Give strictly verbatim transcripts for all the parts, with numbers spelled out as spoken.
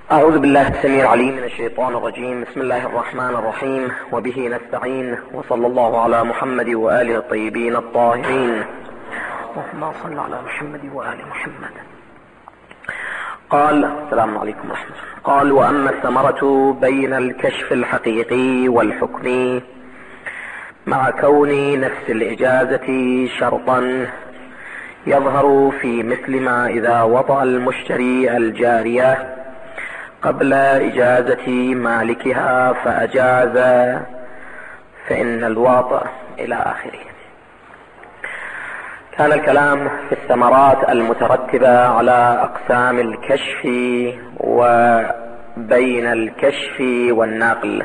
أعوذ بالله السميع العليم من الشيطان الرجيم. بسم الله الرحمن الرحيم، وبه نستعين، وصلى الله على محمد وآله الطيبين الطاهرين. اللهم صل على محمد وآل محمد. قال: السلام عليكم ورحمة الله. قال: وأما الثمرة بين الكشف الحقيقي والحكمي مع كون نفس الإجازة شرطا يظهر في مثل ما إذا وطأ المشتري الجارية قبل إجازة مالكها فأجاز فإن الواطئ إلى آخره. كان الكلام في الثمرات المترتبة على أقسام الكشف وبين الكشف والنقل.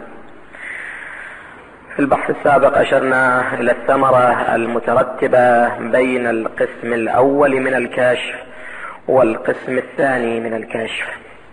في البحث السابق أشرنا إلى الثمرة المترتبة بين القسم الأول من الكشف والقسم الثاني من الكشف.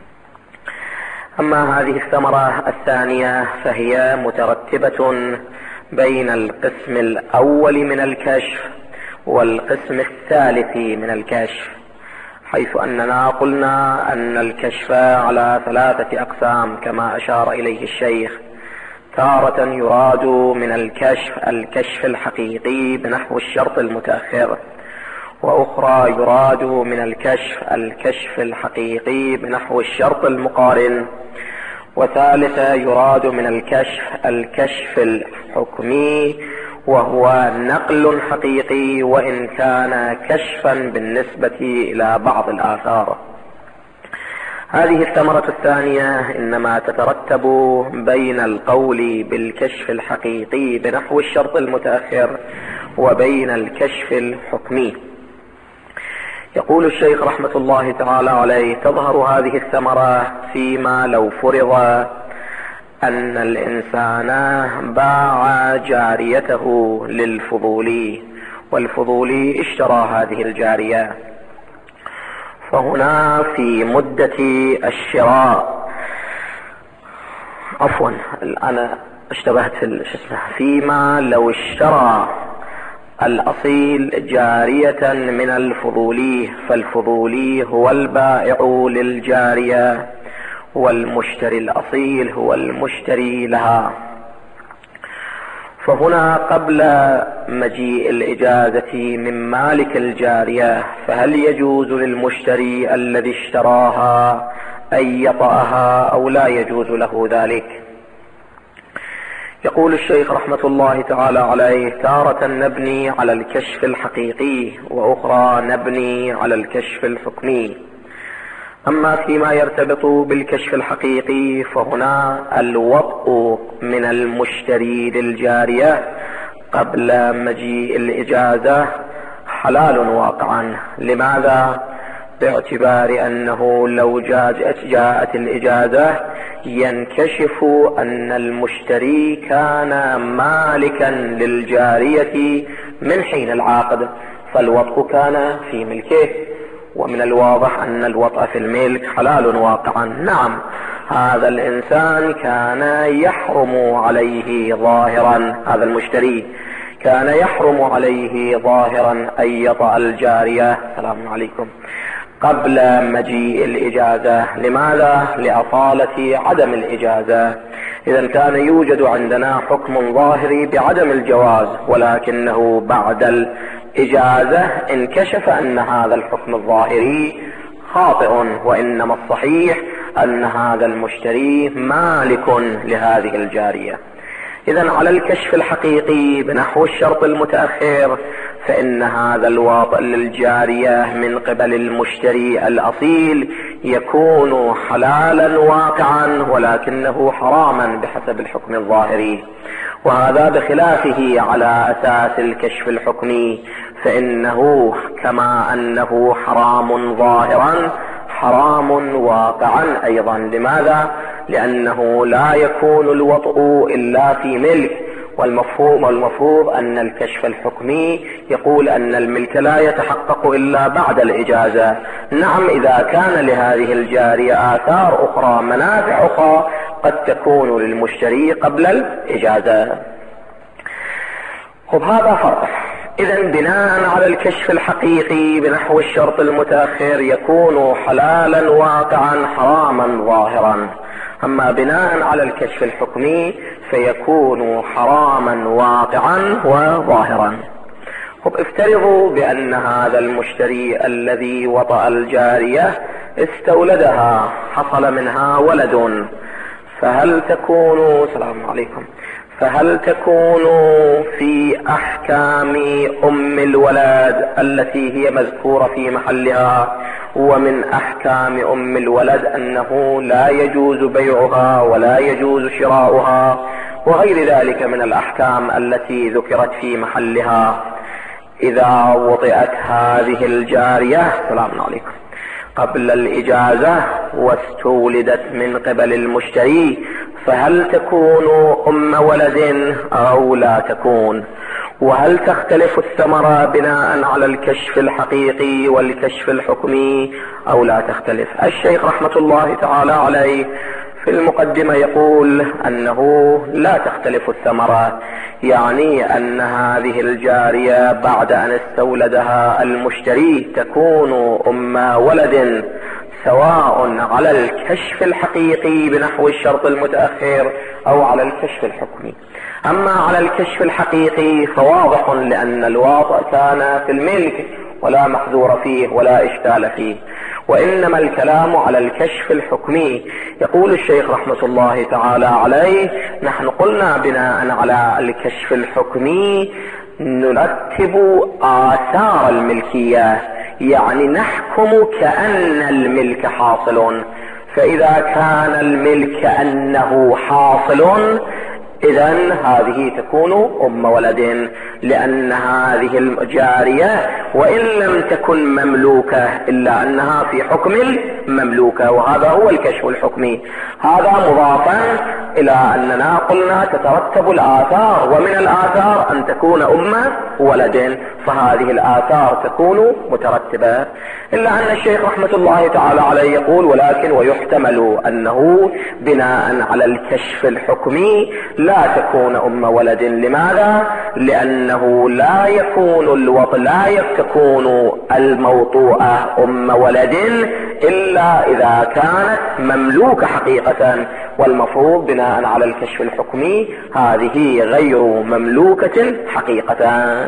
أما هذه الثمرة الثانية فهي مترتبة بين القسم الأول من الكشف والقسم الثالث من الكشف، حيث أننا قلنا أن الكشف على ثلاثة أقسام كما أشار إليه الشيخ. تارة يراد من الكشف الكشف الحقيقي بنحو الشرط المتأخر، وأخرى يراد من الكشف الكشف الحقيقي بنحو الشرط المقارن، وثالثة يراد من الكشف الكشف الحكمي وهو نقل حقيقي وإن كان كشفا بالنسبة إلى بعض الآثار. هذه الثمرة الثانية إنما تترتب بين القول بالكشف الحقيقي بنحو الشرط المتأخر وبين الكشف الحكمي. يقول الشيخ رحمة الله تعالى عليه: تظهر هذه الثمرة فيما لو فرض أن الإنسان باع جاريته للفضولي والفضولي اشترى هذه الجارية، فهنا في مدة الشراء عفوا أنا اشتبهت في الاسم فيما لو اشترى الأصيل جارية من الفضولي، فالفضولي هو البائع للجارية والمشتري الأصيل هو المشتري لها. فهنا قبل مجيء الإجازة من مالك الجارية فهل يجوز للمشتري الذي اشتراها أن يطأها أو لا يجوز له ذلك؟ يقول الشيخ رحمة الله تعالى عليه: تارة نبني على الكشف الحقيقي وأخرى نبني على الكشف الحكمي. أما فيما يرتبط بالكشف الحقيقي فهنا الوطء من المشتري للجارية قبل مجيء الإجازة حلال واقعا. لماذا؟ باعتبار أنه لو جاءت, جاءت الإجازة ينكشف أن المشتري كان مالكا للجارية من حين العقد، فالوطء كان في ملكه، ومن الواضح أن الوطء في الملك حلال واقعا. نعم، هذا الإنسان كان يحرم عليه ظاهرا، هذا المشتري كان يحرم عليه ظاهرا أن يطأ الجارية السلام عليكم قبل مجيء الإجازة. لماذا؟ لأصالة عدم الإجازة. إذا كان يوجد عندنا حكم ظاهري بعدم الجواز، ولكنه بعد الإجازة انكشف أن هذا الحكم الظاهري خاطئ، وإنما الصحيح أن هذا المشتري مالك لهذه الجارية. إذا على الكشف الحقيقي بنحو الشرط المتأخر فإن هذا الواطئ للجارية من قبل المشتري الأصيل يكون حلالا واقعا ولكنه حراما بحسب الحكم الظاهري، وهذا بخلافه على أساس الكشف الحكمي، فإنه كما أنه حرام ظاهرا حرام واقعا أيضا. لماذا؟ لأنه لا يكون الوطء إلا في ملك، والمفهوم والمفروض أن الكشف الحكمي يقول أن الملك لا يتحقق إلا بعد الإجازة. نعم، إذا كان لهذه الجارية آثار أخرى منافع أخرى قد تكون للمشتري قبل الإجازة. خب هذا فرق. إذا بناء على الكشف الحقيقي بنحو الشرط المتأخر يكون حلالا واقعا حراما ظاهرا، أما بناء على الكشف الحكمي فيكون حراما واقعا وظاهرا. طب افترضوا بأن هذا المشتري الذي وطأ الجارية استولدها، حصل منها ولد، فهل تكون السلام عليكم فهل تكون في أحكام أم الولد التي هي مذكورة في محلها؟ ومن أحكام أم الولد أنه لا يجوز بيعها ولا يجوز شراؤها وغير ذلك من الأحكام التي ذكرت في محلها. إذا وطئت هذه الجارية السلام عليكم قبل الإجازة واستولدت من قبل المشتري، فهل تكون أم ولد أو لا تكون؟ وهل تختلف الثمرة بناء على الكشف الحقيقي والكشف الحكمي أو لا تختلف؟ الشيخ رحمة الله تعالى عليه في المقدمة يقول أنه لا تختلف الثمرة، يعني أن هذه الجارية بعد أن استولدها المشتري تكون أم ولد، سواء على الكشف الحقيقي بنحو الشرط المتأخر أو على الكشف الحكمي. أما على الكشف الحقيقي فواضح لأن الواطئ كان في الملك ولا محذور فيه ولا إشكال فيه، وإنما الكلام على الكشف الحكمي. يقول الشيخ رحمة الله تعالى عليه: نحن قلنا بناء على الكشف الحكمي نرتب آثار الملكية، يعني نحكم كأن الملك حاصل، فإذا كان الملك كأنه حاصل إذن هذه تكون أم ولد، لأن هذه الجارية وإن لم تكن مملوكة إلا أنها في حكم المملوكة، وهذا هو الكشف الحكمي. هذا مضافا إلى أننا قلنا تترتب الآثار، ومن الآثار أن تكون أم ولد، فهذه الآثار تكون مترتبة. إلا أن الشيخ رحمة الله تعالى عليه يقول: ولكن ويحتمل أنه بناء على الكشف الحكمي لا تكون أم ولد. لماذا؟ لأنه لا يكون الوط لا تكون الموطوءة أم ولد إلا إذا كانت مملوكة حقيقة، والمفروض بناء على الكشف الحكمي هذه غير مملوكة حقيقة.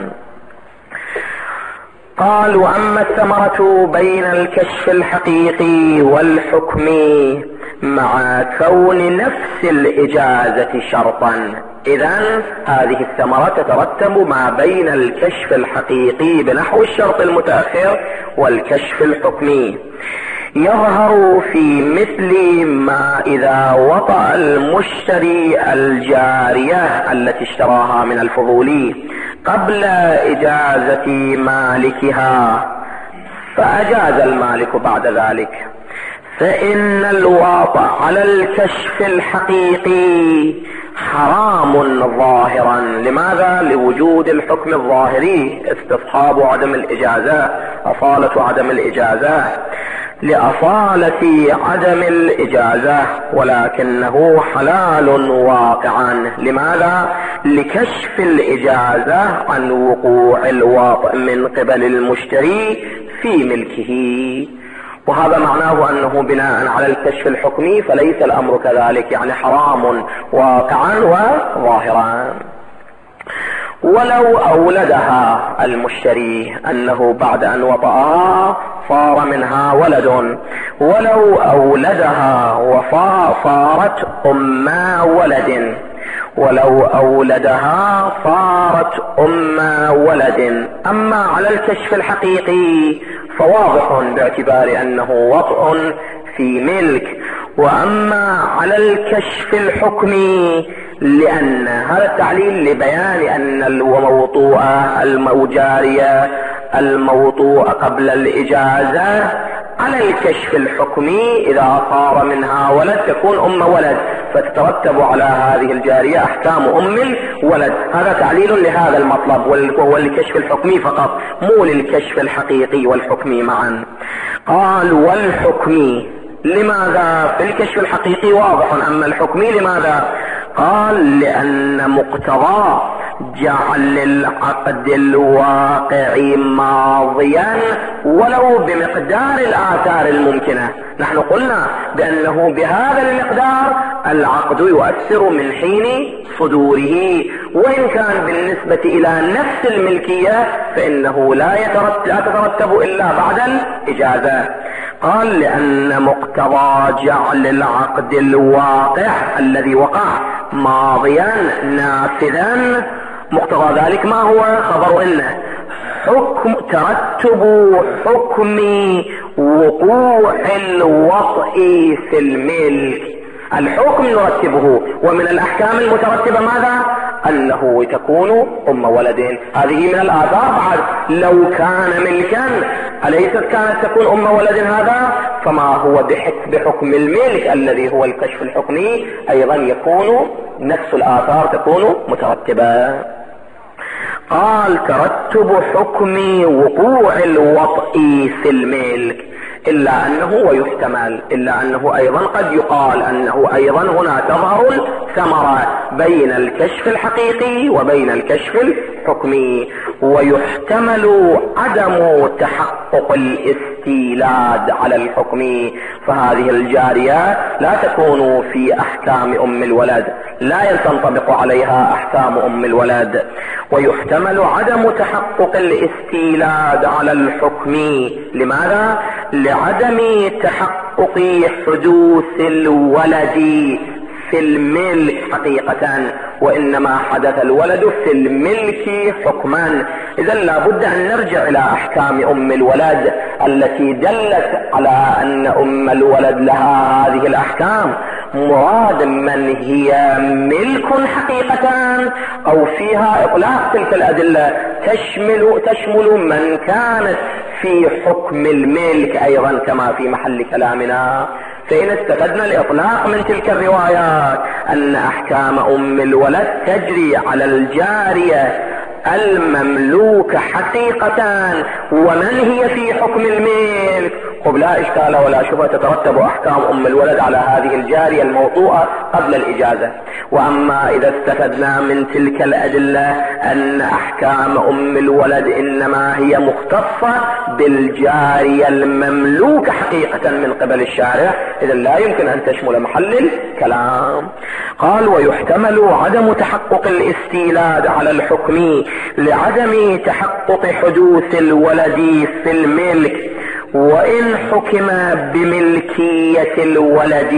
قال: وأما الثمرة بين الكشف الحقيقي والحكمي مع كون نفس الإجازة شرطا. إذن هذه الثمرة تترتب ما بين الكشف الحقيقي بنحو الشرط المتأخر والكشف الحكمي. يظهر في مثل ما إذا وطأ المشتري الجارية التي اشتراها من الفضولي قبل إجازة مالكها، فأجاز المالك بعد ذلك، فإن الواطأ على الكشف الحقيقي حرام ظاهرا. لماذا؟ لوجود الحكم الظاهري، استصحاب عدم الإجازة، أصالة عدم الإجازة، لأصالة عدم الإجازة، ولكنه حلال واقعا. لماذا؟ لكشف الإجازة عن وقوع الواطئ من قبل المشتري في ملكه، وهذا معناه أنه بناء على الكشف الحكمي فليس الأمر كذلك، يعني حرام واقعا وظاهرا. ولو أولدها المشتري، أنه بعد أن وطأها صار منها ولد، ولو أولدها وصارت أم ولد، ولو أولدها صارت أم ولد. أما على الكشف الحقيقي فواضح باعتبار أنه وطء في ملك، وأما على الكشف الحكمي لأن هذا التعليل لبيان أن الموطوءة الموجارية الموطوءة قبل الإجازة على الكشف الحكمي إذا صار منها ولد تكون أم ولد، فتترتب على هذه الجارية أحكام أم الولد. هذا تعليل لهذا المطلب، وهو الكشف الحكمي فقط، مو للكشف الحقيقي والحكمي معا. قال: والحكمي لماذا؟ في الكشف الحقيقي واضح، أما الحكمي لماذا؟ قال: لأن مقتضى جعل العقد الواقع ماضيا ولو بمقدار الآثار الممكنة. نحن قلنا بأنه بهذا المقدار العقد يؤثر من حين صدوره، وإن كان بالنسبة إلى نفس الملكية فإنه لا يترتب إلا بعد الإجازة. قال لأن مقتضى جعل العقد الواقع الذي وقع ماضيا نافذا، مقتضى ذلك ما هو؟ خبر إنه حكم ترتب حكم وقوع الوطء في الملك. الحكم نرتبه، ومن الأحكام المترتبة ماذا؟ أنه تكون أم ولد. هذه من الآثار بعد. لو كان ملكا أليست كانت تكون أم ولد هذا؟ فما هو بحكم الملك الذي هو الكشف الحكمي أيضا يكون نفس الآثار تكون مترتبة. قال ترتب حكم وقوع الوطء في الملك، إلا أنه ويحتمل إلا أنه أيضا قد يقال أنه أيضا هنا تظهر الثمرة بين الكشف الحقيقي وبين الكشف الحكمي. ويحتمل عدم تحقق الاستيلاد على الحكم، فهذه الجارية لا تكون في أحكام أم الولد، لا تنطبق عليها أحكام أم الولد. ويحتمل عدم تحقق الاستيلاد على الحكم. لماذا؟ لعدم تحقق حدوث الولد في الملك حقيقة، وإنما حدث الولد في الملك حكما. إذا لابد أن نرجع إلى أحكام أم الولد التي دلت على أن أم الولد لها هذه الأحكام. مراد من هي ملك حقيقة أو فيها إطلاق تلك الأدلة تشمل, تشمل من كانت في حكم الملك أيضا كما في محل كلامنا. فإن استفدنا الإطلاق من تلك الروايات أن أحكام أم الولد تجري على الجارية المملوكة حقيقة ومن هي في حكم الملك، وبلا إشكال ولا شبهة تترتب أحكام أم الولد على هذه الجارية الموطوءة قبل الإجازة. وأما إذا استفدنا من تلك الأدلة أن أحكام أم الولد إنما هي مختصة بالجارية المملوكة حقيقة من قبل الشارع، إذا لا يمكن أن تشمل محل الكلام. قال ويحتمل عدم تحقق الاستيلاد على الحكم لعدم تحقق حدوث الولد في الملك، وإن حكم بملكية الولد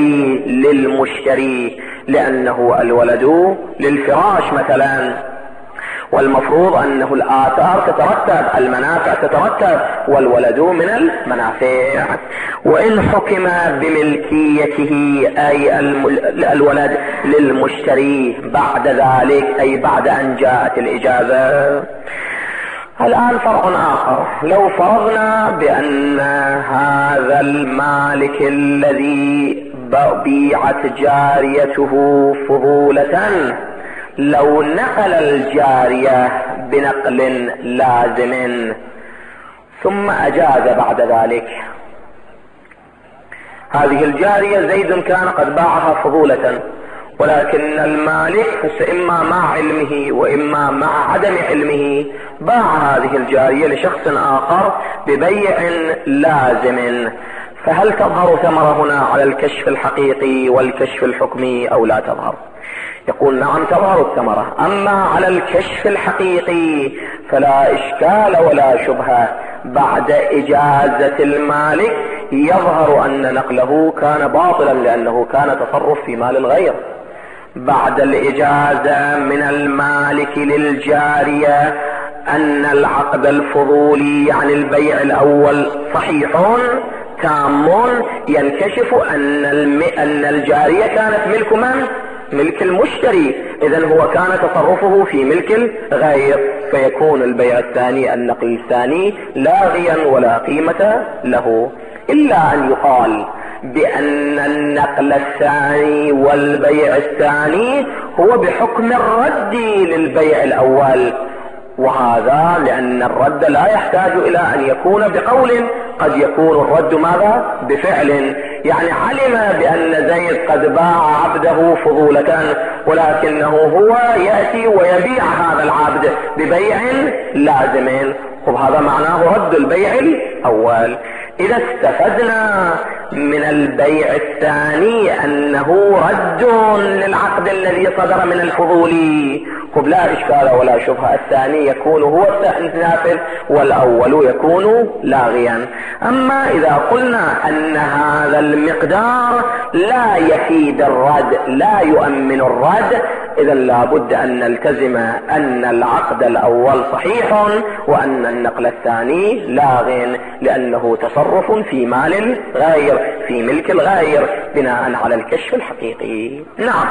للمشتري، لأنه الولد للفراش مثلا، والمفروض أنه الآثار تترتب، المنافع تترتب، والولد من المنافع. وإن حكم بملكيته أي الولد للمشتري بعد ذلك أي بعد أن جاءت الإجازة. الآن فرع آخر، لو فرضنا بأن هذا المالك الذي بيعت جاريته فضولة لو نقل الجارية بنقل لازم ثم أجاز بعد ذلك، هذه الجارية زيد كان قد باعها فضولة، ولكن المالك إما مع علمه وإما مع عدم علمه باع هذه الجارية لشخص آخر ببيع لازم، فهل تظهر ثمرة هنا على الكشف الحقيقي والكشف الحكمي أو لا تظهر؟ يقول نعم تظهر الثمرة. أما على الكشف الحقيقي فلا إشكال ولا شبهة، بعد إجازة المالك يظهر أن نقله كان باطلا لأنه كان تصرف في مال الغير. بعد الإجازة من المالك للجارية أن العقد الفضولي عن البيع الأول صحيح تام، ينكشف أن أن الجارية كانت ملك من؟ ملك المشتري، إذن هو كان تصرفه في ملك الغير، فيكون البيع الثاني النقل الثاني لاغيا ولا قيمة له. إلا أن يقال بأن النقل الثاني والبيع الثاني هو بحكم الرد للبيع الأول، وهذا لأن الرد لا يحتاج إلى أن يكون بقول، قد يكون الرد ماذا؟ بفعل، يعني علم بأن زيد قد باع عبده فضولة، ولكنه هو يأتي ويبيع هذا العبد ببيع لازم، وهذا معناه رد البيع الأول. إذا استفدنا من البيع الثاني أنه رد للعقد الذي صدر من الفضولي، خب لا إشكال ولا شبهة، الثاني يكون هو النافذ والأول يكون لاغيا. أما إذا قلنا أن هذا المقدار لا يفيد الرد، لا يؤمن الرد، إذا لابد أن نلتزم أن العقد الأول صحيح وأن النقل الثاني لاغ، لأنه تصرف في مال الغير، في ملك الغير، بناء على الكشف الحقيقي. نعم،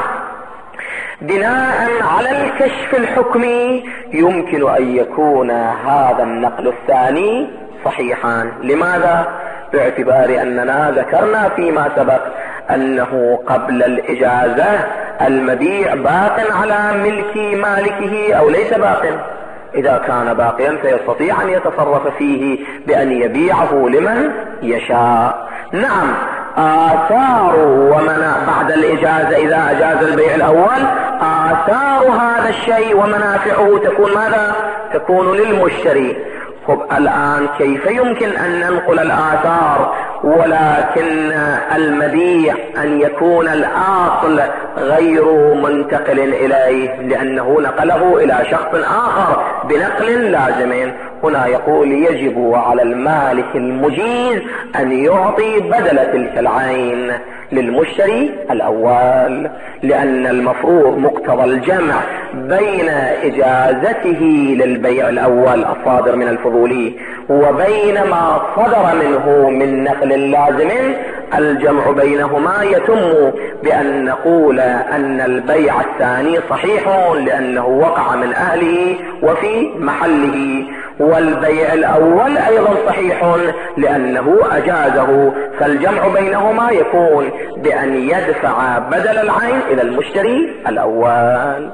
بناء على الكشف الحكمي يمكن أن يكون هذا النقل الثاني صحيحا. لماذا؟ باعتبار أننا ذكرنا فيما سبق أنه قبل الإجازة المبيع باق على ملك مالكه أو ليس باق. إذا كان باقيا فيستطيع أن يتصرف فيه بأن يبيعه لمن يشاء. نعم، آثار ومنع بعد الإجازة إذا أجاز البيع الأول، آثار هذا الشيء ومنافعه تكون ماذا؟ تكون للمشتري. خب الآن كيف يمكن أن ننقل الآثار ولكن المبيع أن يكون الآصل غير منتقل إليه، لأنه نقله إلى شخص آخر بنقل لازم؟ هنا يقول يجب على المالك المجيز أن يعطي بدل تلك العين للمشتري الأول، لأن المفروض مقتضى الجمع بين إجازته للبيع الأول الصادر من الفضولي وبين ما صدر منه من نقل لازم، الجمع بينهما يتم بأن نقول أن البيع الثاني صحيح لأنه وقع من أهله وفي محله، والبيع الأول أيضا صحيح لأنه أجازه، فالجمع بينهما يكون بأن يدفع بدل العين إلى المشتري الأول.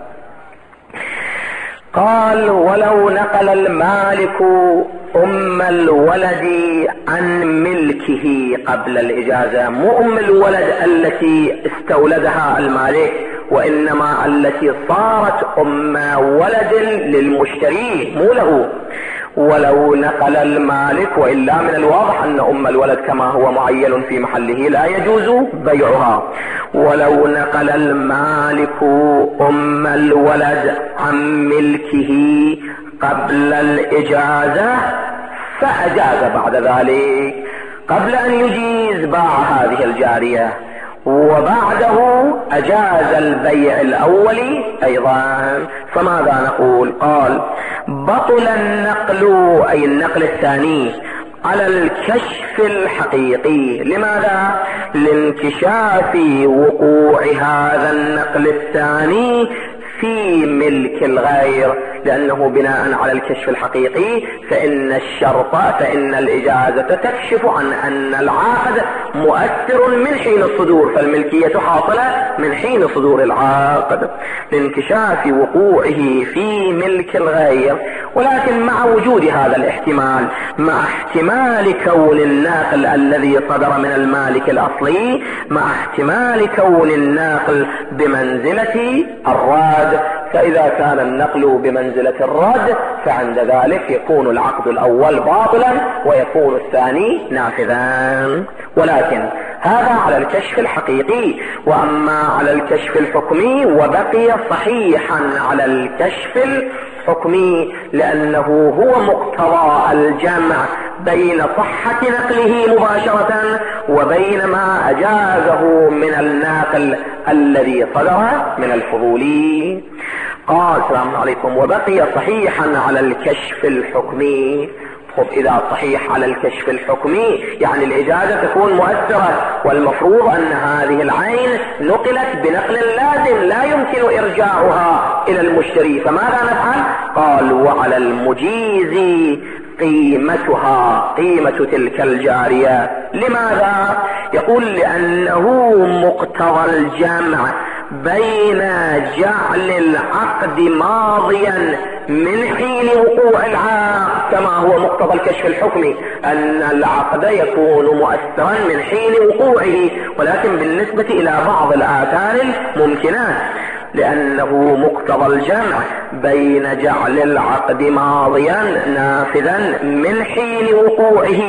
قال ولو نقل المالك أم الولد عن ملكه قبل الإجازة، مو أم الولد التي استولدها المالك، وإنما التي صارت أم ولد للمشتري مو له. ولو نقل المالك، وإلا من الواضح أن أم الولد كما هو معين في محله لا يجوز بيعها، ولو نقل المالك أم الولد عن ملكه قبل الإجازة فأجاز بعد ذلك، قبل أن يجيز باع هذه الجارية، وبعده أجاز البيع الأول أيضا. فماذا نقول؟ قال بطل النقل، أي النقل الثاني، على الكشف الحقيقي. لماذا؟ لانكشاف وقوع هذا النقل الثاني في ملك الغير، لأنه بناء على الكشف الحقيقي فإن الشرط فإن الإجازة تكشف عن أن العقد مؤثر من حين الصدور، فالملكية حاصلة من حين صدور العقد، لانكشاف وقوعه في ملك الغير. ولكن مع وجود هذا الاحتمال، مع احتمال كون الناقل الذي صدر من المالك الأصلي، مع احتمال كون الناقل بمنزلة الراد، فإذا كان النقل بمنزلة الرد فعند ذلك يكون العقد الأول باطلا ويكون الثاني نافذا. ولكن هذا على الكشف الحقيقي. وأما على الكشف الحكمي وبقي صحيحا على الكشف الحكمي، لأنه هو مقتضى الجمع بين صحة نقله مباشرة وبين ما أجازه من الناقل الذي صدر من الفضولي. قال السلام عليكم وبقي صحيحا على الكشف الحكمي. خب إذا صحيح على الكشف الحكمي يعني الإجازة تكون مؤثرة، والمفروض أن هذه العين نقلت بنقل لازم لا يمكن إرجاعها إلى المشتري، فماذا نفعل؟ قال وعلى المجيز قيمتها، قيمة تلك الجارية. لماذا؟ يقول لأنه مقتضى الجمع بين جعل العقد ماضيا من حين وقوع العقد، كما هو مقتضى الكشف الحكمي أن العقد يكون مؤثرا من حين وقوعه، ولكن بالنسبة إلى بعض الآثار الممكنات، لأنه مقتضى الجمع بين جعل العقد ماضيا نافذا من حين وقوعه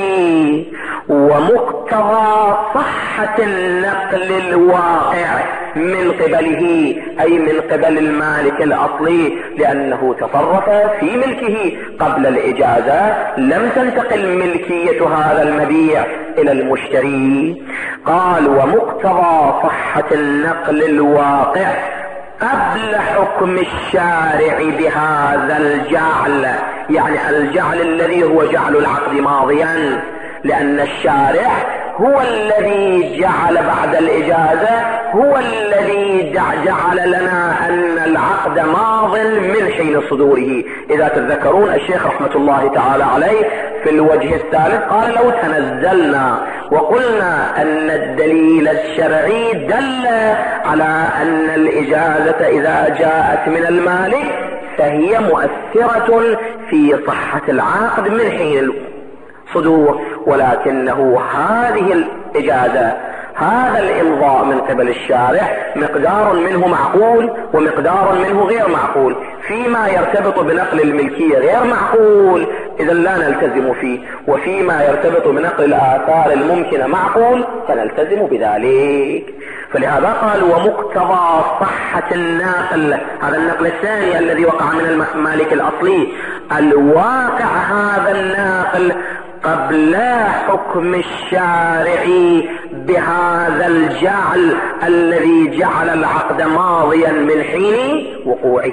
ومقتضى صحة النقل الواقع من قبله، أي من قبل المالك الأصلي، لأنه تصرف في ملكه قبل الإجازة، لم تنتقل ملكية هذا المبيع إلى المشتري. قال ومقتضى صحة النقل الواقع قبل حكم الشارع بهذا الجعل، يعني الجعل الذي هو جعل العقد ماضيا، لأن الشارع هو الذي جعل بعد الإجازة، هو الذي جعل لنا أن العقد ماض من حين صدوره. إذا تتذكرون الشيخ رحمة الله تعالى عليه في الوجه الثالث قال لو تنزلنا وقلنا أن الدليل الشرعي دل على أن الإجازة إذا جاءت من المالك فهي مؤثرة في صحة العقد من حين صدور، ولكنه هذه الإجازة هذا الإمضاء من قبل الشارع مقدار منه معقول ومقدار منه غير معقول، فيما يرتبط بنقل الملكية غير معقول إذا لا نلتزم فيه، وفيما يرتبط بنقل الآثار الممكنة معقول فنلتزم بذلك. فلهذا قال ومقتضى صحة الناقل، هذا النقل الثاني الذي وقع من المالك الأصلي، الواقع هذا الناقل قبل حكم الشارع بهذا الجعل الذي جعل العقد ماضيا من حين وقوعه،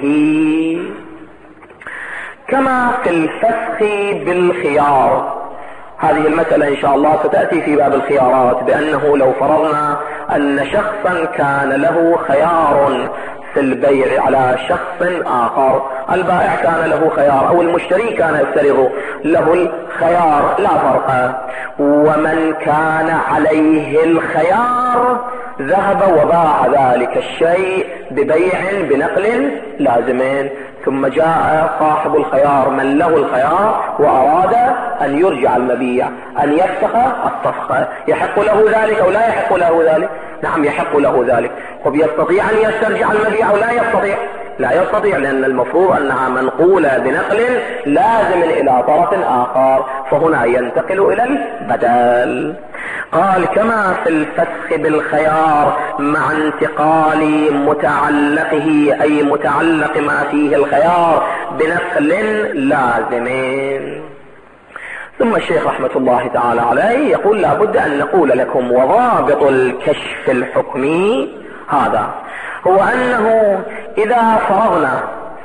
كما في الفسخ بالخيار. هذه المسألة إن شاء الله ستأتي في باب الخيارات، بأنه لو فرضنا أن شخصا كان له خيار في البيع على شخص آخر، البائع كان له خيار أو المشتري كان يفترض له الخيار لا فرق، ومن كان عليه الخيار ذهب وباع ذلك الشيء ببيع بنقل لازمين، ثم جاء صاحب الخيار من له الخيار وأراد أن يرجع المبيع، أن يفسخ الصفقة، يحق له ذلك أو لا يحق له ذلك؟ نعم يحق له ذلك. وبيستطيع أن يسترجع المبيع أو لا يستطيع؟ لا يستطيع، لأن المفروض أنها منقولة بنقل لازم إلى طرف آخر، فهنا ينتقل إلى البدل. قال كما في الفسخ بالخيار مع انتقال متعلقه، أي متعلق ما فيه الخيار بنقل لازمين. ثم الشيخ رحمة الله تعالى عليه يقول لا بد أن نقول لكم وضابط الكشف الحكمي هذا هو أنه إذا فرضنا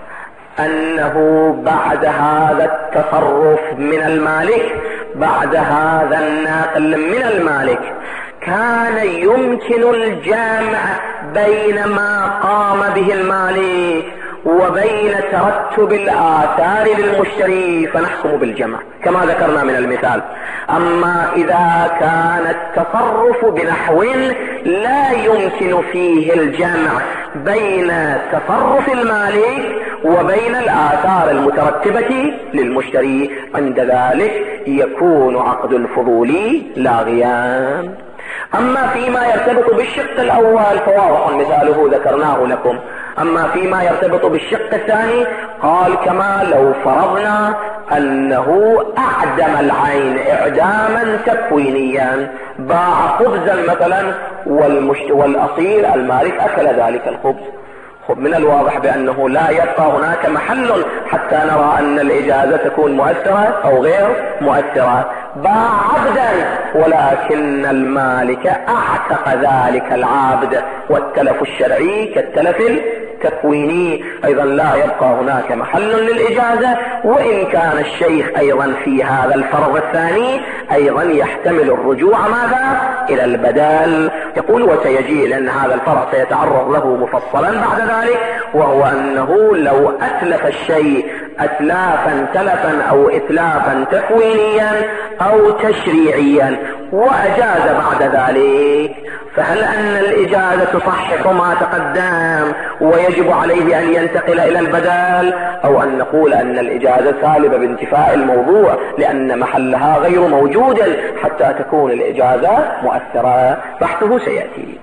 أنه بعد هذا التصرف من المالك، بعد هذا الناقل من المالك، كان يمكن الجمع بين ما قام به المالك وبين ترتب الآثار للمشتري فنحكم بالجمع كما ذكرنا من المثال. أما إذا كان التصرف بنحو لا يمكن فيه الجمع بين تصرف المالك وبين الآثار المترتبة للمشتري، عند ذلك يكون عقد الفضول لاغيا. أما فيما يرتبط بالشق الأول فواضح مثاله ذكرناه لكم. أما فيما يرتبط بالشق الثاني قال كما لو فرضنا أنه أعدم العين إعداما تكوينيا، باع خبزا مثلا والمشت... والأصيل المالك أكل ذلك الخبز، خب من الواضح بأنه لا يبقى هناك محل حتى نرى أن الإجازة تكون مؤثرة أو غير مؤثرة. باع عبدا ولكن المالك أعتق ذلك العبد، والتلف الشرعي كالتلف التكويني، أيضا لا يبقى هناك محل للإجازة. وإن كان الشيخ أيضا في هذا الفرض الثاني أيضا يحتمل الرجوع ماذا؟ إلى البدل. يقول وسيجيء لأن هذا الفرع سيتعرض له مفصلا بعد ذلك، وهو أنه لو أتلف الشيء أتلافا تلفا أو إتلافا تكوينيا أو تشريعيا وأجاز بعد ذلك، فهل أن الإجازة تصحح ما تقدم ويجب عليه أن ينتقل إلى البدل، أو أن نقول أن الإجازة سالبة بانتفاء الموضوع لأن محلها غير موجود حتى تكون الإجازة مؤثرة؟ بحثه سيأتي.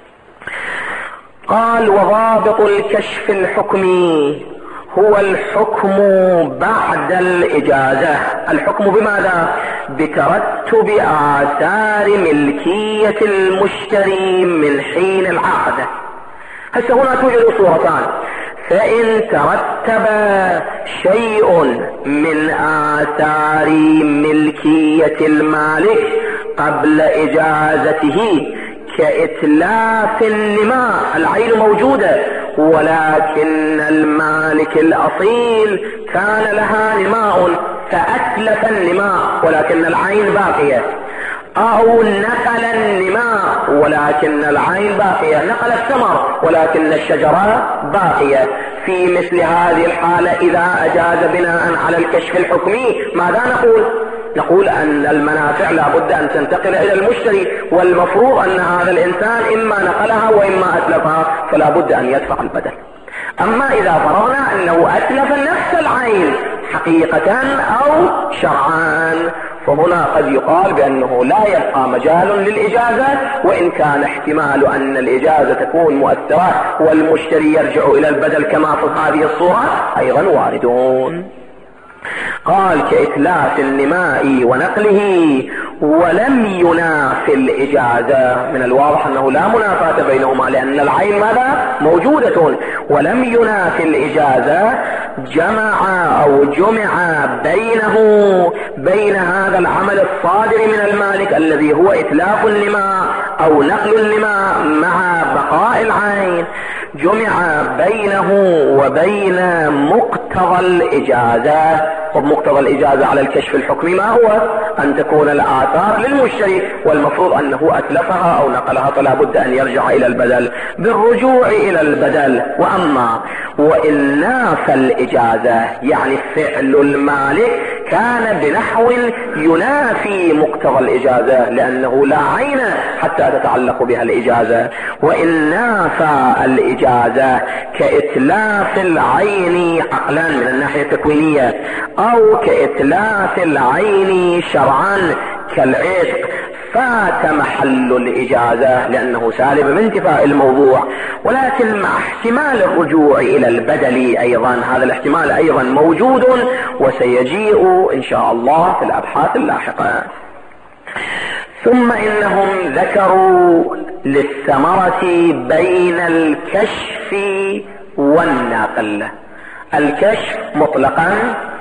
قال: وضابط الكشف الحكمي هو الحكم بعد الإجازة. الحكم بماذا؟ بترتب آثار ملكية المشتري من حين العقد. هسه هنا توجد صورتان: فإن ترتب شيء من آثار ملكية المالك قبل إجازته كإتلاف النماء، العين موجودة ولكن المالك الأصيل كان لها نماء فأتلف النماء ولكن العين باقية، أو نقل النماء ولكن العين باقية، نقل الثمر ولكن الشجرة باقية. في مثل هذه الحالة إذا أجاز بناء على الكشف الحكمي ماذا نقول؟ نقول أن المنافع لا بد أن تنتقل إلى المشتري، والمفروض أن هذا الإنسان إما نقلها وإما أتلفها، فلا بد أن يدفع البدل. أما إذا فرضنا أنه أتلف نفس العين حقيقة أو شرعا، فهنا قد يقال بأنه لا يبقى مجال للإجازة، وإن كان احتمال أن الإجازة تكون مؤثرة والمشتري يرجع إلى البدل كما في هذه الصورة أيضا واردون. قال: كإتلاف النماء ونقله ولم ينافي الإجازة. من الواضح أنه لا منافاة بينهما لأن العين ماذا؟ موجودة. ولم ينافي الإجازة جمع أو جمع بينه بين هذا العمل الصادر من المالك الذي هو إتلاف النماء أو نقل النماء مع بقاء العين، جمع بينه وبين مقتضى الإجازة. ومقتضى الإجازة على الكشف الحكمي ما هو؟ أن تكون الآثار للمشتري، والمفروض أنه أتلفها أو نقلها، فلا بد أن يرجع إلى البدل بالرجوع إلى البدل. وأما وإن نافى الإجازة يعني فعل المالك كان بنحو ينافي مقتضى الإجازة لأنه لا عين حتى تتعلق بها الإجازة. وإن نافى الإجازة كإتلاف العين عقلا من الناحية التكوينية أو كإتلاف العين شرعا كالعشق، فات محل الإجازة لأنه سالب من انتفاء الموضوع، ولكن مع احتمال الرجوع إلى البدل أيضا، هذا الاحتمال أيضا موجود وسيجيء إن شاء الله في الأبحاث اللاحقة. ثم إنهم ذكروا للثمرة بين الكشف والنقل. الكشف مطلقا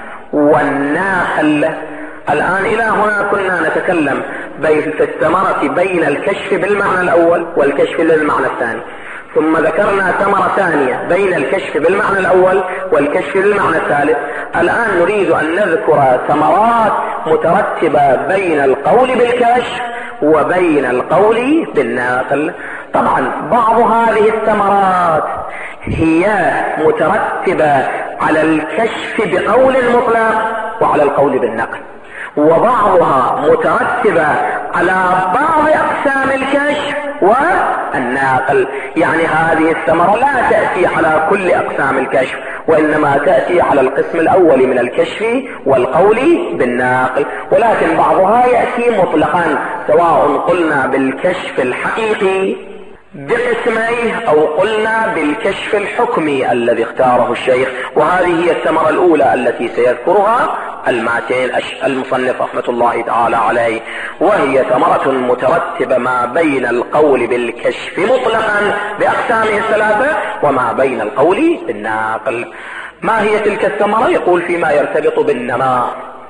والنقل. الآن إلى هنا كنا نتكلم في الثمرة بين الكشف بالمعنى الأول والكشف بالمعنى الثاني، ثم ذكرنا ثمرة ثانية بين الكشف بالمعنى الأول والكشف بالمعنى الثالث. الآن نريد أن نذكر ثمرات مترتبة بين القول بالكشف وبين القول بالنقل. طبعا بعض هذه الثمرات هي مترتبة على الكشف بقول مطلق وعلى القول بالنقل، وبعضها مترتبة على بعض أقسام الكشف والنقل. يعني هذه الثمرة لا تأتي على كل أقسام الكشف، وإنما تأتي على القسم الأول من الكشف والقول بالنقل، ولكن بعضها يأتي مطلقا سواء قلنا بالكشف الحقيقي بقسميه أو قلنا بالكشف الحكمي الذي اختاره الشيخ. وهذه هي الثمرة الأولى التي سيذكرها المعتين المصنف رحمة الله تعالى عليه، وهي ثمرة مترتبة ما بين القول بالكشف مطلقا بأقسامه الثلاثة وما بين القول بالنقل. ما هي تلك الثمرة؟ يقول فيما يرتبط بالنماء.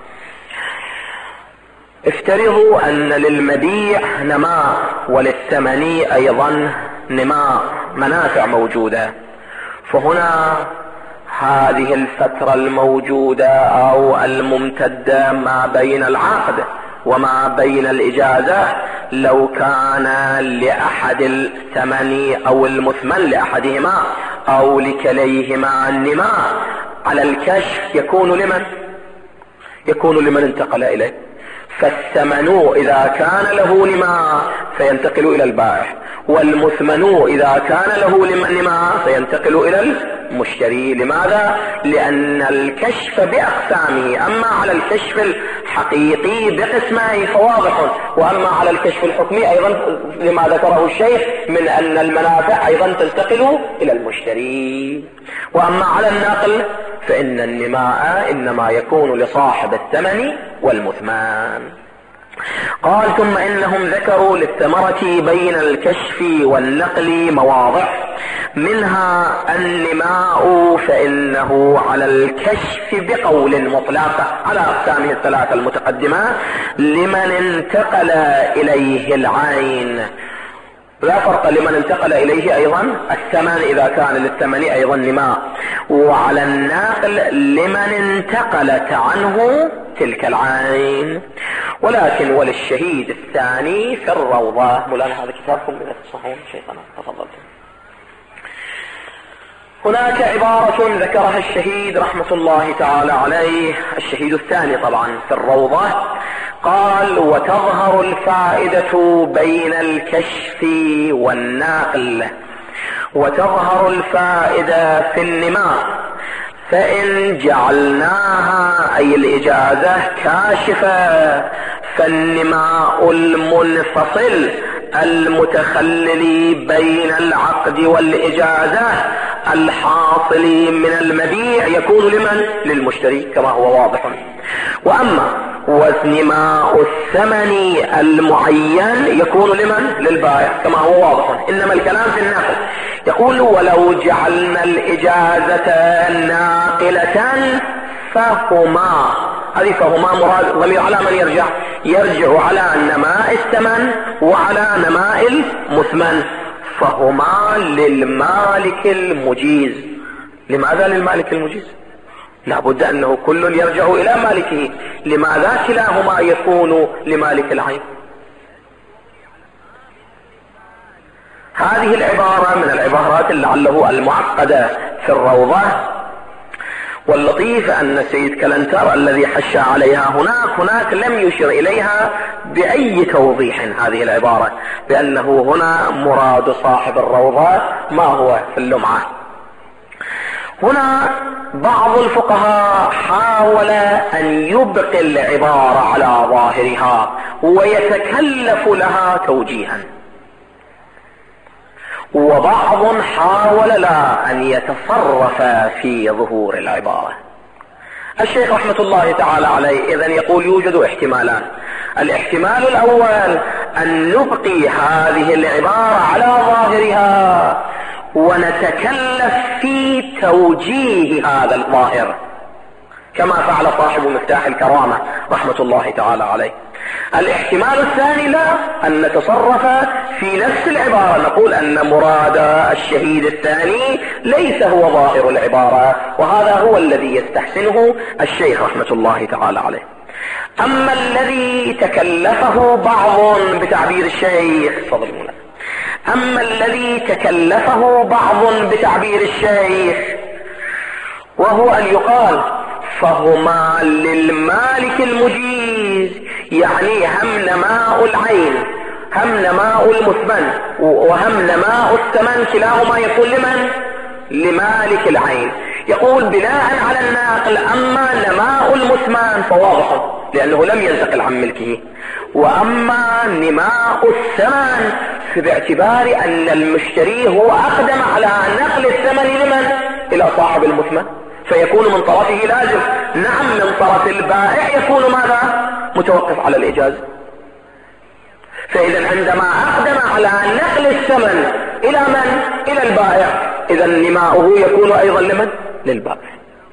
افترضوا أن للمبيع نماء وللثمن أيضا نماء، منافع موجودة، فهنا هذه الفترة الموجودة أو الممتدة ما بين العقد وما بين الإجازة لو كان لأحد الثمن أو المثمن لأحدهما أو لكليهما النماء على الكشف يكون لمن؟ يكون لمن انتقل إليه. فالثمن إذا كان له نماء فينتقل إلى البائع، والمثمن إذا كان له نماء سينتقل إلى المشتري. لماذا؟ لأن الكشف بأقسامه، أما على الكشف الحقيقي بقسمه فواضح، وأما على الكشف الحكمي أيضا لما ذكره الشيخ من أن المنافع أيضا تنتقل إلى المشتري. وأما على النقل فإن النماء إنما يكون لصاحب الثمن والمثمان. قال ثم إنهم ذكروا للثمرة بين الكشف والنقل مواضع، منها النماء فإنه على الكشف بقول مطلق على أقسامه الثلاثة المتقدمة لمن انتقل إليه العين، لا فرق لمن انتقل إليه أيضا الثمن إذا كان للثمن أيضا نماء، وعلى الناقل لمن انتقلت عنه تلك العين. ولكن وللشهيد الثاني في الروضة. مولانا هذا كتابكم من التصحون شيخنا تفضلتم. هناك عبارة ذكرها الشهيد رحمة الله تعالى عليه، الشهيد الثاني طبعا في الروضة، قال وتظهر الفائدة بين الكشف والناقل، وتظهر الفائدة في النماء، فإن جعلناها أي الإجازة كاشفة فالنماء المنفصل المتخلل بين العقد والإجازة الحاصل من المبيع يكون لمن؟ للمشتري كما هو واضح. وأما ونماء الثمن المعين يكون لمن؟ للبائع كما هو واضح. إنما الكلام في النقل. يقول ولو جعلنا الإجازة ناقلة فهما، هذه فهما مراد ضمير على من يرجع؟ يرجع على نماء الثمن وعلى نماء المثمن، فهما للمالك المجيز. لماذا للمالك المجيز؟ لابد أنه كل يرجع إلى مالكه. لماذا كلاهما يكون لمالك العين؟ هذه العبارة من العبارات لعله المعقدة في الروضة، واللطيف أن السيد كلنتر الذي حشى عليها هناك هناك لم يشر إليها بأي توضيح هذه العبارة، بأنه هنا مراد صاحب الروضة ما هو في اللمعة. هنا بعض الفقهاء حاول أن يبقي العبارة على ظاهرها ويتكلف لها توجيها، وبعض حاول لا أن يتصرف في ظهور العبارة. الشيخ رحمة الله تعالى عليه إذن يقول يوجد احتمالان. الاحتمال الأول أن نبقي هذه العبارة على ظاهرها ونتكلف في توجيه هذا الظاهر كما فعل صاحب مفتاح الكرامة رحمة الله تعالى عليه. الاحتمال الثاني لا أن نتصرف في نفس العبارة، نقول أن مراد الشهيد الثاني ليس هو ظاهر العبارة، وهذا هو الذي يستحسنه الشيخ رحمة الله تعالى عليه. أما الذي تكلفه بعض بتعبير الشيخ فضلنا أما الذي تكلفه بعض بتعبير الشيخ وهو أن يقال فهما للمالك المجيز، يعني هم نماء العين هم نماء المثمن وهم نماء الثمن كلاهما يكون لمن؟ لمالك العين. يقول بناء على الناقل أما نماء المثمن فواضح لأنه لم ينتقل عن ملكه، وأما نماء الثمن باعتبار أن المشتري هو أقدم على نقل الثمن لمن؟ إلى صاحب المثمن، فيكون من طرفه لازم. نعم من طرف البائع يكون ماذا؟ متوقف على الإجازة. فإذا عندما أقدم على نقل الثمن إلى من؟ إلى البائع، إذا نماؤه يكون أيضا لمن؟ للبائع.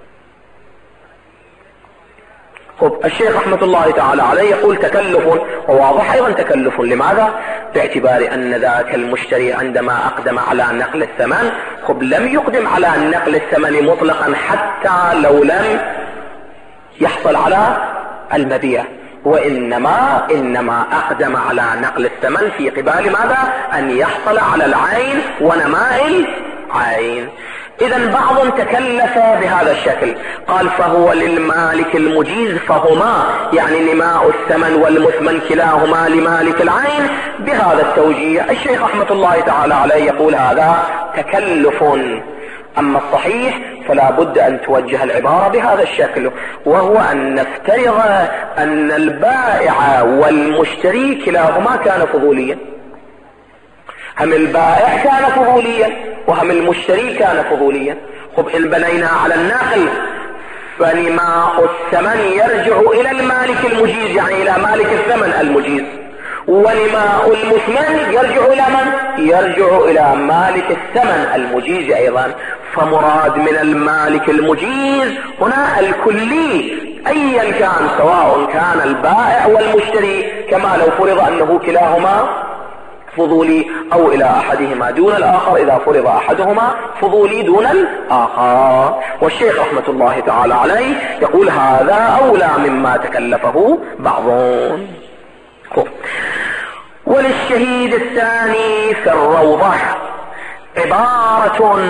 خب الشيخ رحمة الله تعالى عليه يقول تكلف، وواضح أيضا تكلف. لماذا؟ باعتبار أن ذاك المشتري عندما أقدم على نقل الثمن خب لم يقدم على نقل الثمن مطلقا حتى لو لم يحصل على المبيع، وإنما إنما أقدم على نقل الثمن في قبال ماذا؟ أن يحصل على العين ونماء عين. إذا بعض تكلف بهذا الشكل، قال فهو للمالك المجيز، فهما يعني نماء الثمن والمثمن كلاهما لمالك العين بهذا التوجيه. الشيخ رحمة الله تعالى عليه يقول هذا تكلف، أما الصحيح فلا بد أن توجه العبارة بهذا الشكل، وهو أن نفترض أن البائع والمشتري كلاهما كان فضوليا. هم البائع كان فضوليا وهم المشتري كان فضوليا. خب إن بنينا على الناقل فنماء الثمن يرجع إلى المالك المجيز، يعني إلى مالك الثمن المجيز، ونماء المثمن يرجع إلى من؟ يرجع إلى مالك الثمن المجيز أيضا. فمراد من المالك المجيز هنا الكلي أيا كان، سواء كان البائع والمشتري، كما لو فرض أنه كلاهما فضولي أو إلى أحدهما دون الآخر إذا فرض أحدهما فضولي دون الآخر. والشيخ رحمة الله تعالى عليه يقول هذا أولى مما تكلفه بعضهم. وللشهيد الثاني في الروضة عبارة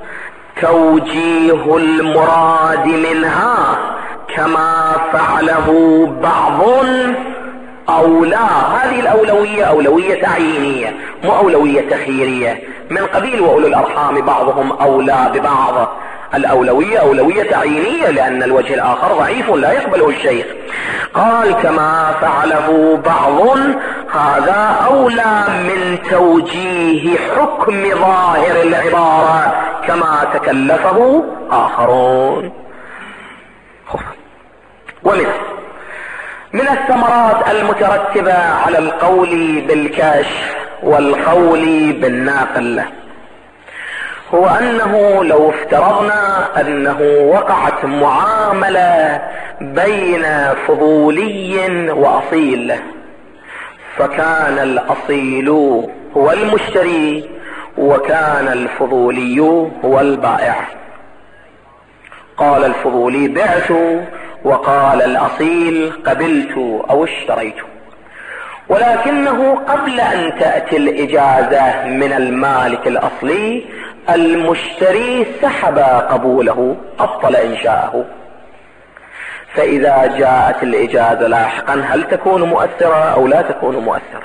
توجيه المراد منها كما فعله بعض أولى. هذه الأولوية أولوية تعيينية مو أولوية تخييرية، من قبيل وأولو الأرحام بعضهم أولى ببعض. الأولوية أولوية تعيينية لأن الوجه الآخر ضعيف لا يقبله الشيخ. قال كما فعله بعض، هذا أولى من توجيه حكم ظاهر العبارة كما تكلفه آخرون. ومن من الثمرات المترتبة على القول بالكشف والقول بالناقل هو أنه لو افترضنا أنه وقعت معاملة بين فضولي وأصيل، فكان الأصيل هو المشتري وكان الفضولي هو البائع. قال الفضولي بعت وقال الأصيل قبلت أو اشتريت، ولكنه قبل أن تأتي الإجازة من المالك الأصلي المشتري سحب قبوله أبطل إنشاءه. فإذا جاءت الإجازة لاحقا هل تكون مؤثرة أو لا تكون مؤثرة؟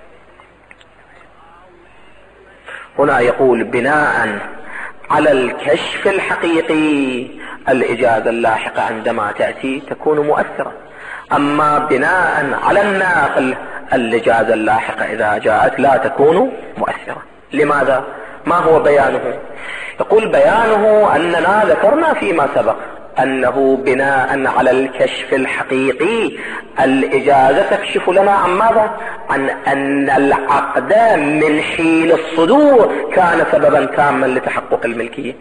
هنا يقول بناء على الكشف الحقيقي الإجازة اللاحقة عندما تأتي تكون مؤثرة، أما بناء على الناقل الإجازة اللاحقة إذا جاءت لا تكون مؤثرة. لماذا؟ ما هو بيانه؟ يقول بيانه أننا ذكرنا فيما سبق أنه بناء على الكشف الحقيقي الإجازة تكشف لنا عن ماذا؟ عن أن العقد من حين الصدور كان سببا تاما لتحقق الملكية.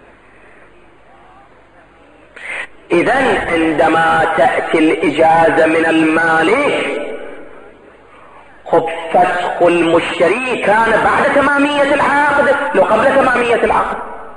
إذن عندما تأتي الإجازة من المالك خب فسخ المشتري كان بعد تمامية العقد لو قبل تمامية العقد،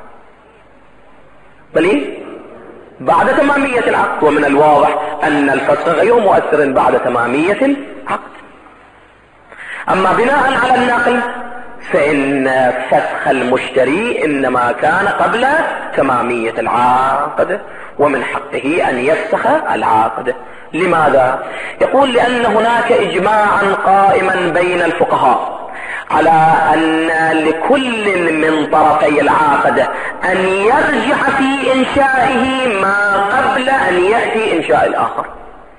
بل بعد تمامية العقد، ومن الواضح أن الفسخ غير مؤثر بعد تمامية العقد. أما بناء على النقل فإن فسخ المشتري إنما كان قبل تمامية العقد، ومن حقه أن يفسخ العقد. لماذا؟ يقول لأن هناك إجماعا قائما بين الفقهاء على أن لكل من طرفي العقد أن يرجع في إنشائه ما قبل أن يأتي إنشاء الآخر.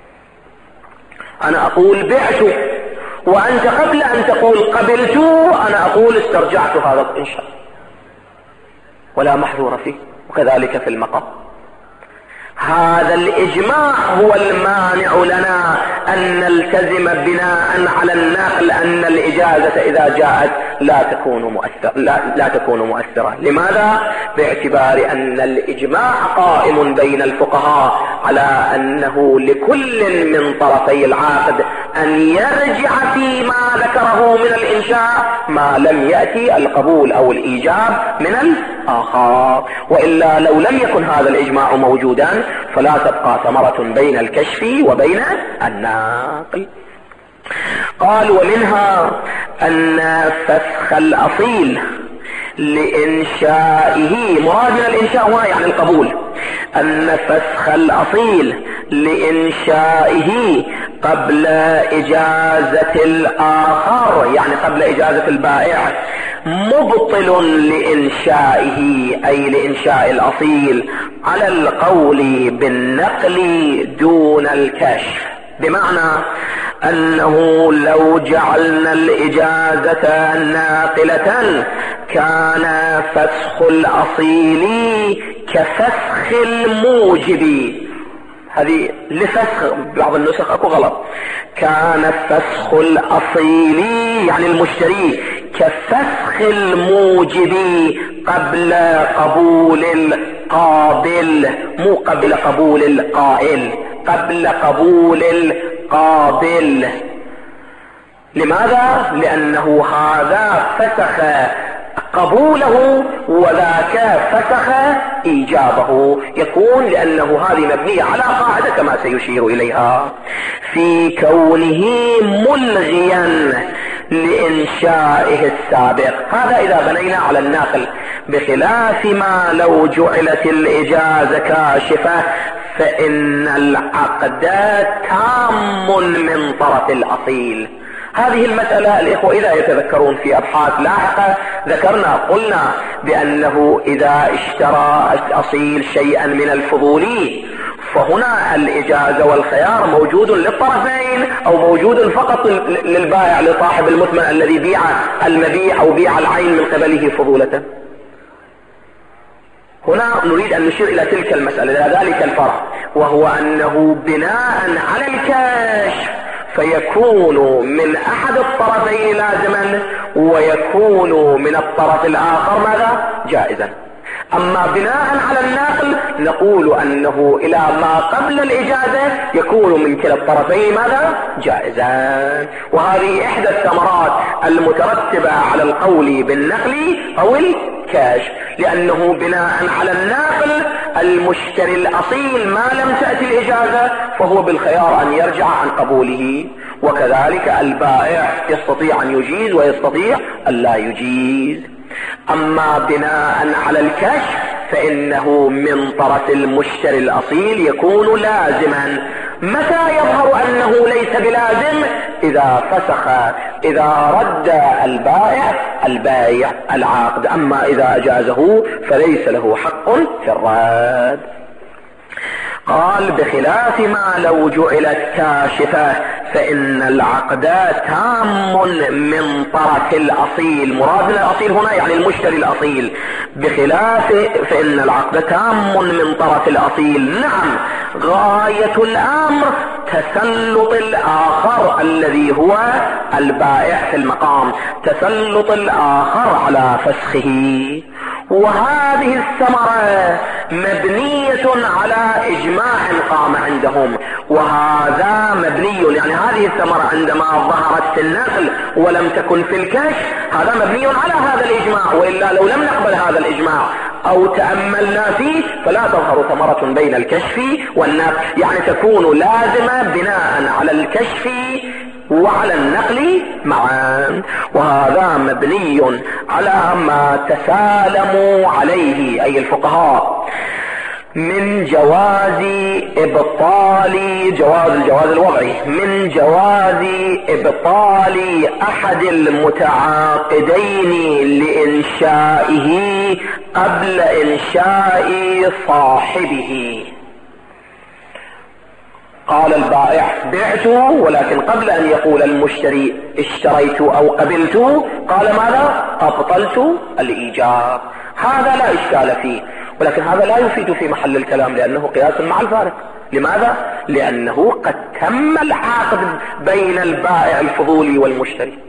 أنا أقول بعت وأنت قبل أن تقول قبلت أنا أقول استرجعت هذا الإنشاء ولا محذور فيه، وكذلك في المقام. هذا الإجماع هو المانع لنا أن نلتزم بناء على النقل أن الإجازة إذا جاءت لا تكون مؤثرة لا, لا تكون مؤثرة. لماذا؟ باعتبار أن الإجماع قائم بين الفقهاء على أنه لكل من طرفي العقد أن يرجع فيما ذكره من الإنشاء ما لم يأتي القبول أو الإيجاب من الآخر، وإلا لو لم يكن هذا الإجماع موجودا فلا تبقى ثمرة بين الكشف وبين الناقل. قال ومنها أن فسخ الأصيل لإنشائه، مراد من الإنشاء هنا يعني القبول، أن فسخ الأصيل لإنشائه قبل إجازة الآخر، يعني قبل إجازة البائع، مبطل لإنشائه أي لإنشاء الأصيل على القول بالنقل دون الكشف. بمعنى أنه لو جعلنا الإجازة ناقلة كان فسخ الأصيل كفسخ الموجب، هذه لفسخ بعض النسخ اكو غلط، كان فسخ الأصيل يعني المشتري كفسخ الموجب قبل قبول القابل، مو قبل قبول القائل، قبل قبول القابل. لماذا؟ لأنه هذا فسخ قبوله وذاك فسخ إيجابه، يكون لأنه هذه مبنية على قاعدة كما سيشير إليها في كونه ملغيا لإنشائه السابق. هذا إذا بنينا على الناقل، بخلاف ما لو جعلت الإجازة كاشفة فإن العقد تام من طرف الأصيل. هذه المسألة الإخوة إذا يتذكرون في أبحاث لاحقة ذكرنا قلنا بأنه إذا اشترى الأصيل شيئا من الفضولي فهنا الإجازة والخيار موجود للطرفين، أو موجود فقط للبائع لصاحب المثمن الذي بيع المبيع أو بيع العين من قبله فضولة. هنا نريد أن نشير إلى تلك المسألة، إلى ذلك الفرق، وهو أنه بناء على الكشف فيكون من أحد الطرفين لازما ويكون من الطرف الآخر ماذا؟ جائزا. أما بناء على النقل نقول أنه إلى ما قبل الإجازة يكون من كلا الطرفين ماذا؟ جائزا. وهذه إحدى الثمرات المترتبة على القول بالنقل أو الكشف، لأنه بناء على الناقل المشتري الأصيل ما لم تأتي الإجازة فهو بالخيار أن يرجع عن قبوله، وكذلك البائع يستطيع أن يجيز ويستطيع أن لا يجيز. أما بناء على الكشف فإنه من طرف المشتري الأصيل يكون لازما. متى يظهر أنه ليس بلازم؟ إذا فسخ، إذا رد البائع البائع العقد، أما إذا أجازه فليس له حق في الرد. قال بخلاف ما لو جعلت كاشفة فإن العقد تام من طرف الأصيل، مراد الأصيل هنا يعني المشتري الأصيل، بخلاف فإن العقد تام من طرف الأصيل. نعم، غاية الأمر تسلط الآخر الذي هو البائع في المقام، تسلط الآخر على فسخه. وهذه الثمرة مبنية على إجماع قام عندهم، وهذا مبني، يعني هذه الثمرة عندما ظهرت في النقل ولم تكن في الكشف هذا مبني على هذا الإجماع، وإلا لو لم نقبل هذا الإجماع أو تأملنا فيه فلا تظهر ثمرة بين الكشف والنقل، يعني تكون لازمة بناء على الكشف وعلى النقل معا. وهذا مبني على ما تسالموا عليه أي الفقهاء من جواز إبطال جواز الجواز الوضعي من جواز إبطال أحد المتعاقدين لإنشائه قبل إنشاء صاحبه. قال البائع بعت، ولكن قبل أن يقول المشتري اشتريت أو قبلت قال ماذا؟ أبطلت الإيجاب. هذا لا إشكال فيه، ولكن هذا لا يفيد في محل الكلام لأنه قياس مع الفارق. لماذا؟ لأنه قد تم العقد بين البائع الفضولي والمشتري.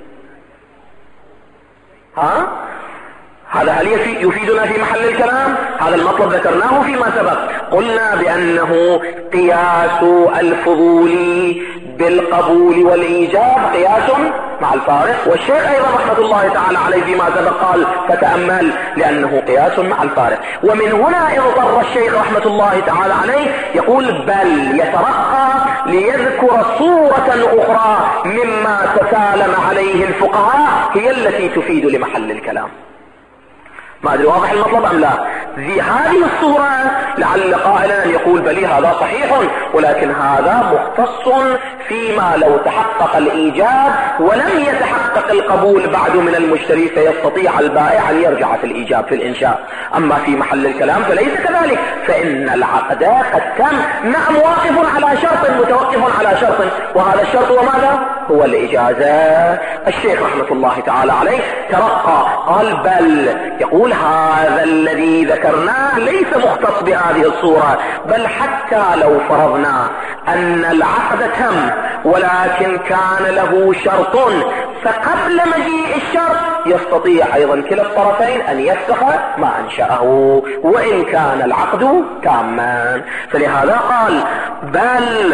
ها؟ هذا هل يفيدنا في محل الكلام؟ هذا المطلب ذكرناه فيما سبق، قلنا بأنه قياس الفضولي بالقبول والإيجاب قياس مع الفارق، والشيخ أيضا رحمة الله تعالى عليه فيما سبق قال فتأمل لأنه قياس مع الفارق. ومن هنا اضطر الشيخ رحمة الله تعالى عليه يقول بل يترقى ليذكر صورة أخرى مما تسالم عليه الفقهاء هي التي تفيد لمحل الكلام. ما أدري واضح المطلب أم لا؟ في هذه الصورة لعل قائلا يقول بلي هذا صحيح، ولكن هذا مختص فيما لو تحقق الإيجاب ولم يتحقق القبول بعد من المشتري، فيستطيع البائع أن يرجع في الإيجاب في الإنشاء. أما في محل الكلام فليس كذلك، فإن العقد قد تم، نعم واقف على شرط، متوقف على شرط، وهذا الشرط وماذا؟ هو الإجازة. الشيخ رحمة الله تعالى عليه ترقى قال بل، يقول هذا الذي ذكرناه ليس مختص بهذه الصورة، بل حتى لو فرضنا أن العقد تم ولكن كان له شرط، فقبل مجيء الشرط يستطيع أيضا كلا الطرفين أن يفسخ ما أنشأه وإن كان العقد تاما. فلهذا قال بل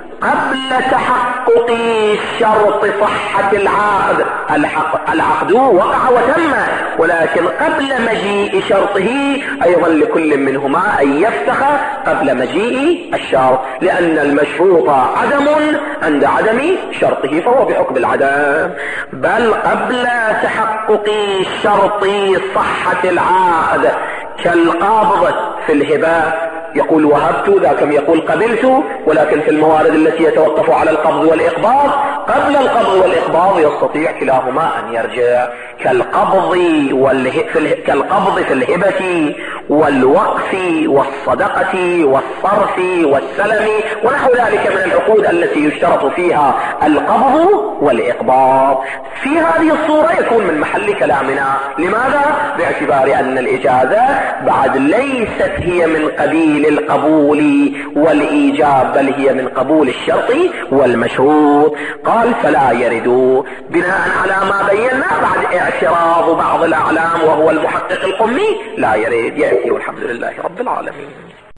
قبل تحقق شرط صحة العقد، العقد وقع وتم، ولكن قبل مجيء شرطه أيضا لكل منهما أن يفسخ قبل مجيء الشرط، لأن المشروط عدم عند عدم شرطه فهو بحكم العدم. بل قبل تحقق شرط صحة العقد كالقابض في الهبة، يقول وهبت، ذاكم يقول قبلت، ولكن في الموارد التي يتوقف على القبض والإقباض قبل القبض والإقباض يستطيع كلاهما أن يرجع. كالقبض, واله... في ال... كالقبض في الهبة والوقف والصدقة والصرف والسلم ونحو ذلك من العقود التي يشترط فيها القبض والإقباض. في هذه الصورة يكون من محل كلامنا. لماذا؟ باعتبار أن الإجازة بعد ليست هي من قبيل القبول والإيجاب، بل هي من قبول الشرط والمشروط. قال فلا يرد بناء على ما بينا بعد اعتراض بعض الأعلام وهو المحقق القمي، لا يرد يأتي والحمد لله رب العالمين.